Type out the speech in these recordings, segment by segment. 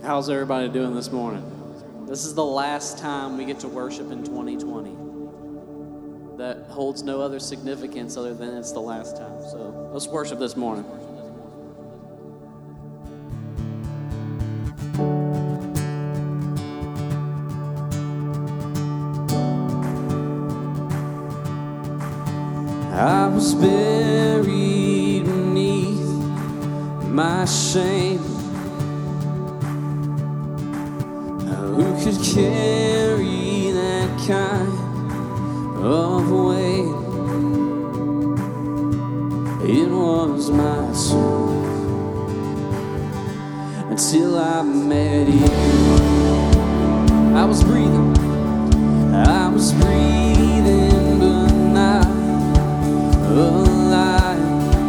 How's everybody doing this morning? This is the last time we get to worship in 2020. That holds no other significance other than it's the last time. So let's worship this morning. I was buried beneath my shame. Who could carry that kind of weight? It was my soul until I met you. I was breathing, but not alive.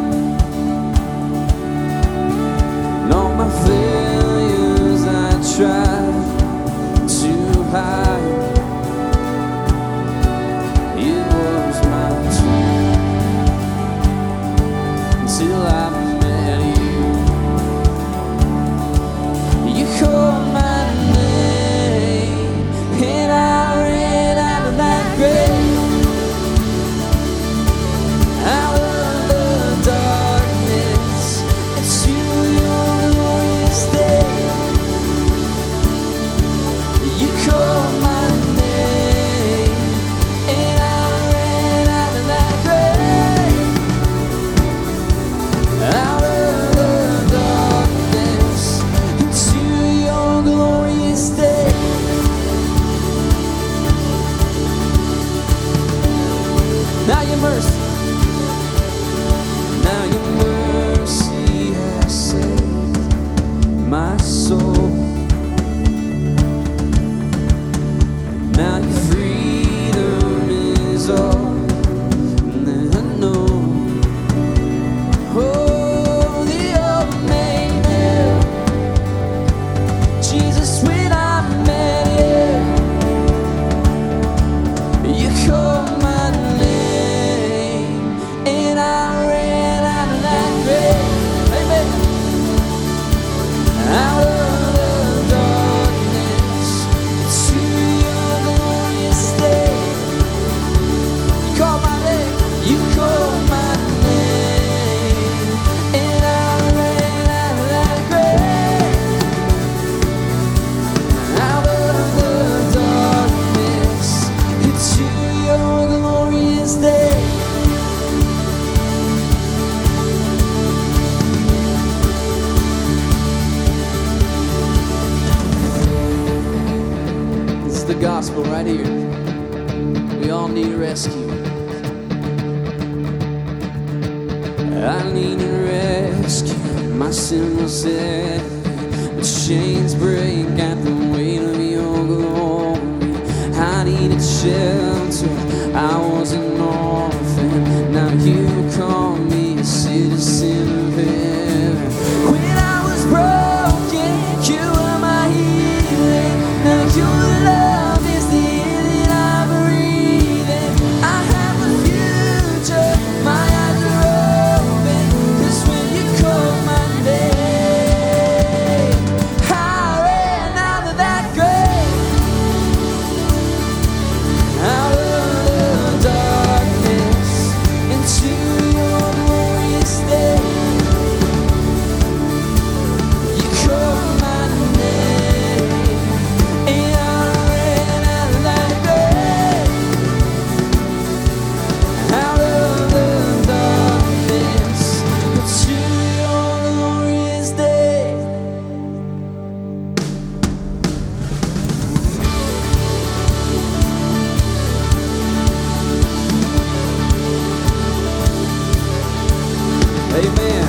And all my failures I tried to hide. It was my turn until I met you. You called my name and I ran out of that grave, out of the darkness into your glorious day. You called my name, and I ran out of that grave, out of the darkness into your glorious day. Now your mercy has saved my soul. Now your freedom is all that I know. Oh, the old made new. Jesus, when I met you, you called my name, and I ran out of that grave. Amen. Out of the darkness to your glorious day. You called my name, and I ran out of that grave, out of the darkness into your glorious day. This is the gospel right here. We all need rescue. I needed rescue. My sin was dead. The chains break at the weight of your glory. I needed shelter. I was an orphan. Now you call me a citizen of heaven. When I was broken, you were my healing. Now your love is the air that I breathe in. I have a future. My eyes are open. 'Cause when you call my name, I ran out of that grave, out of the darkness into your glorious day. You called my name, and I ran out of that grave, out of the darkness into your glorious day. Amen.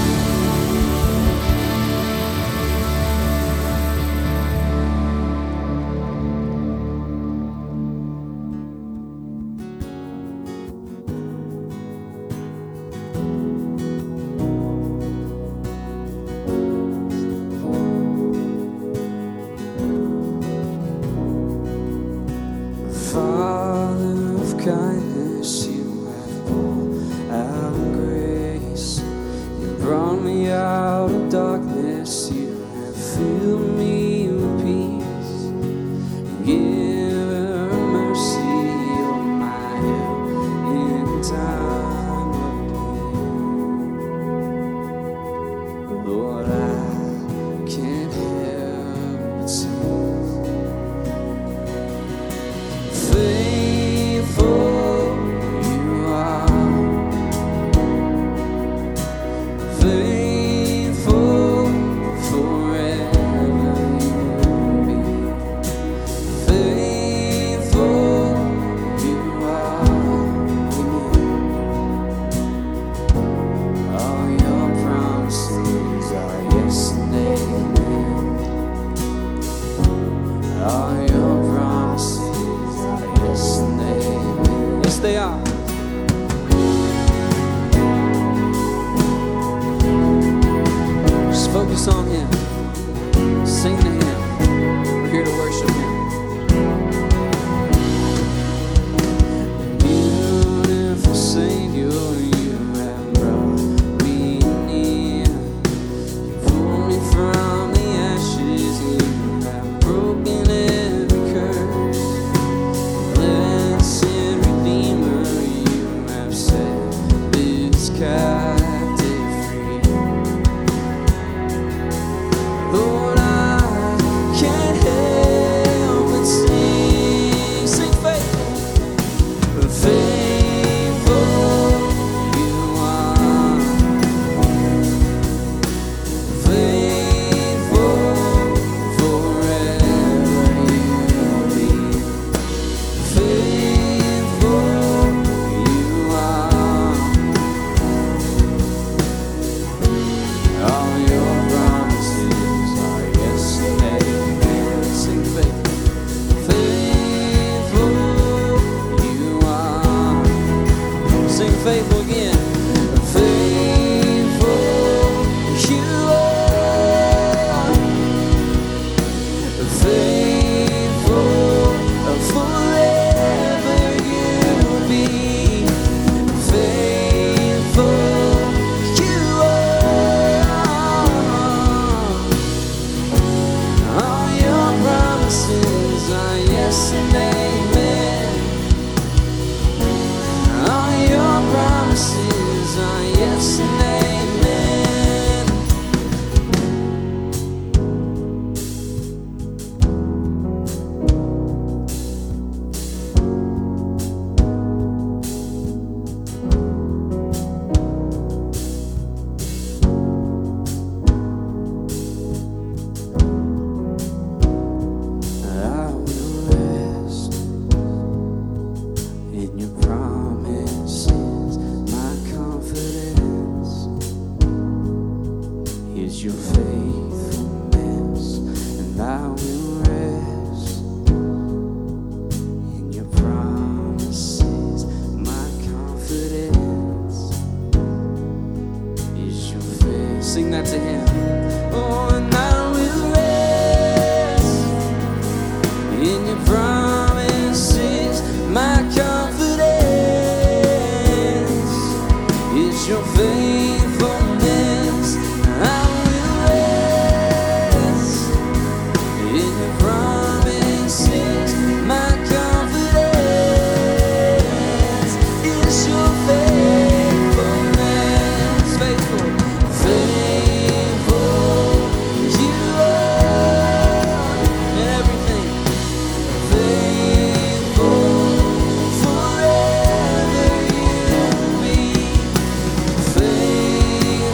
Father of kindness, you have poured out grace. You brought me out of darkness. You have filled me captive free. Lord, I can't help but sing. Sing faithful. Faithful you are. Faithful forever you'll be. Faithful you are. All your promises are yes and amen. Sing faithful. Faithful you are. Sing faithful again. Faithful you are. Faithful forever you'll be. Faithful you are. All your promises are yes and amen. All your promises are yes and amen. I will rest in your promises. My confidence is your faithfulness, and I will rest in your promises. My confidence is your faith. Sing that to him. Oh, and I will rest in your promises. My confidence is your faithfulness. I will rest in your promises. My confidence is your faithfulness. Faithful, faithful you are in everything. Faithful forever you'll be. Faithful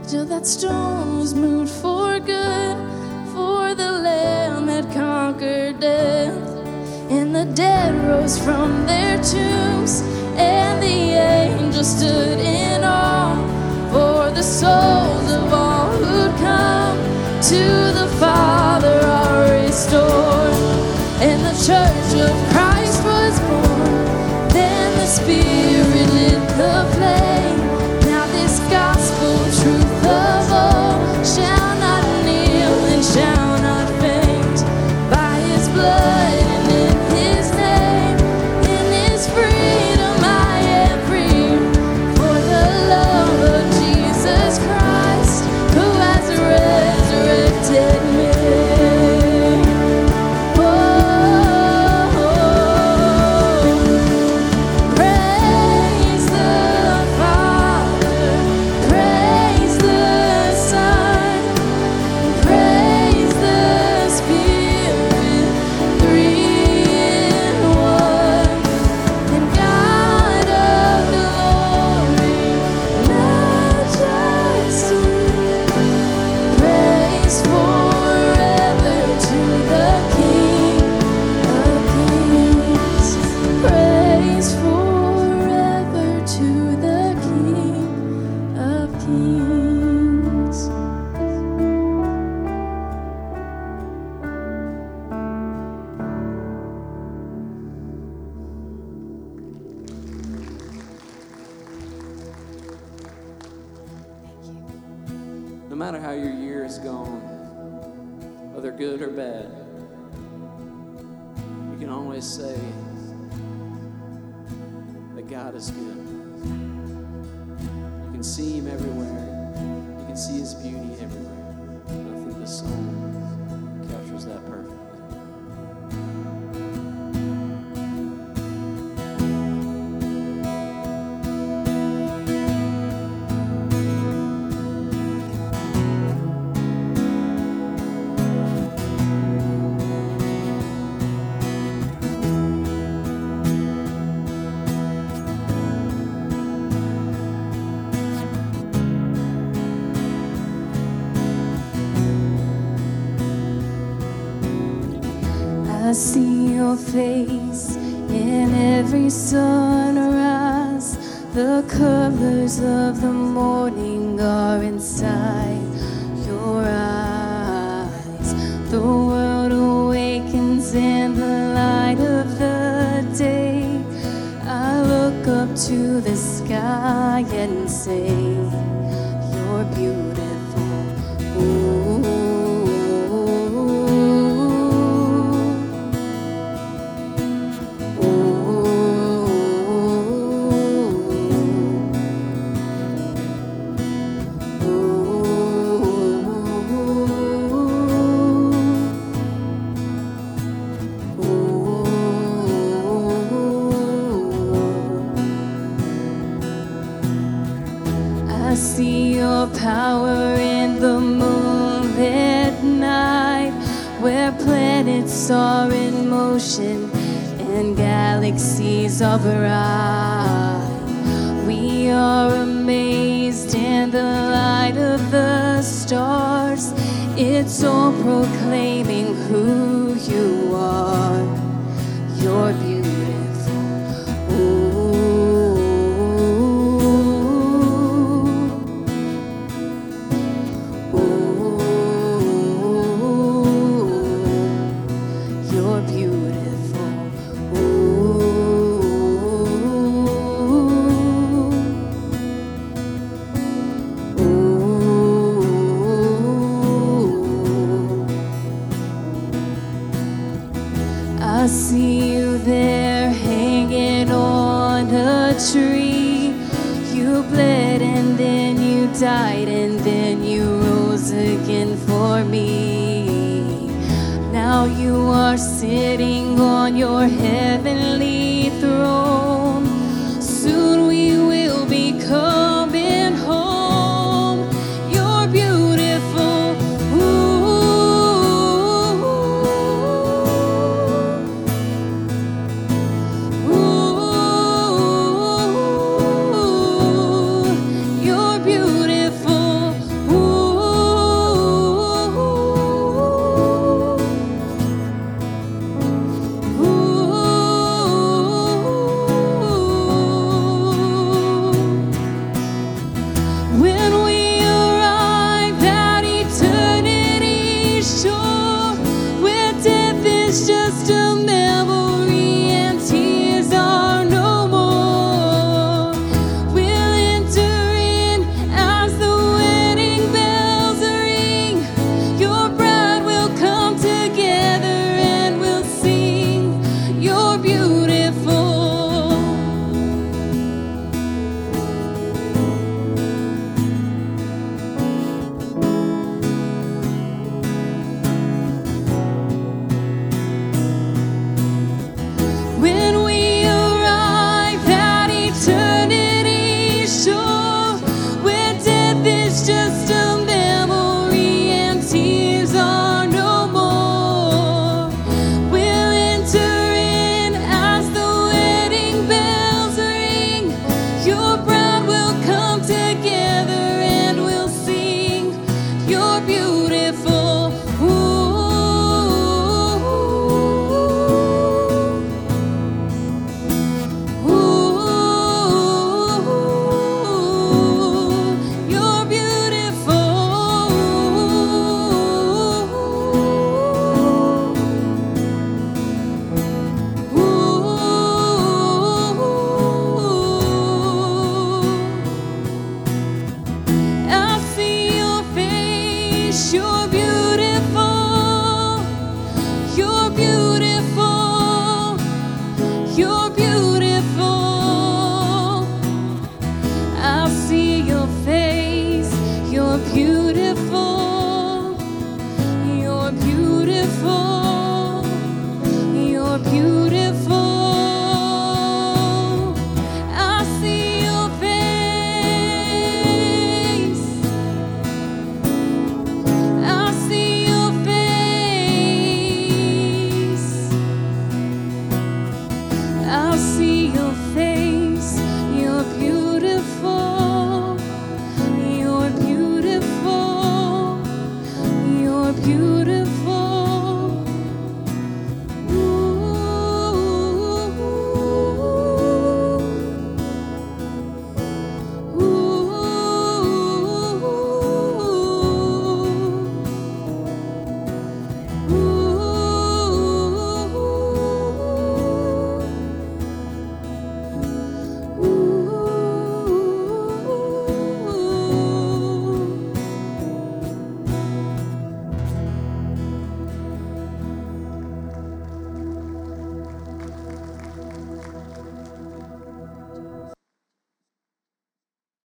till that stone was moved for good, for the Lamb had conquered death. And the dead rose from their tombs, and the angels stood in awe, for the souls of all who'd come to the Father are restored. And the church of Christ was born. Then the Spirit lit the flame. Now this gospel truth of all shall not kneel and shall not faint. By His blood and in His name, in His freedom I am free. For the love of Jesus Christ, who has resurrected me. No matter how your year has gone, whether good or bad, you can always say that God is good. You can see Him everywhere. You can see His beauty everywhere. And I think this song captures that perfectly. I see your face in every sunrise. The colors of the morning are inside your eyes. The world awakens in the light of the day. I look up to the sky and say, you're beautiful. Ooh. I see your power in the moonlit night, where planets are in motion and galaxies are bright. We are amazed in the light of the stars. It's all proclaiming who you are. You're beautiful. I see you there hanging on a tree. You bled and then you died and then you rose again for me. Now you are sitting on your heavenly throne. Soon we will be coming home. You're beautiful. You're beautiful. distant memory and tears are no more. We'll enter in as the wedding bells ring. Your bride will come together and we'll sing. You're beautiful. You're I see your face, you're beautiful, you're beautiful, you're beautiful. I see your face, you're beautiful.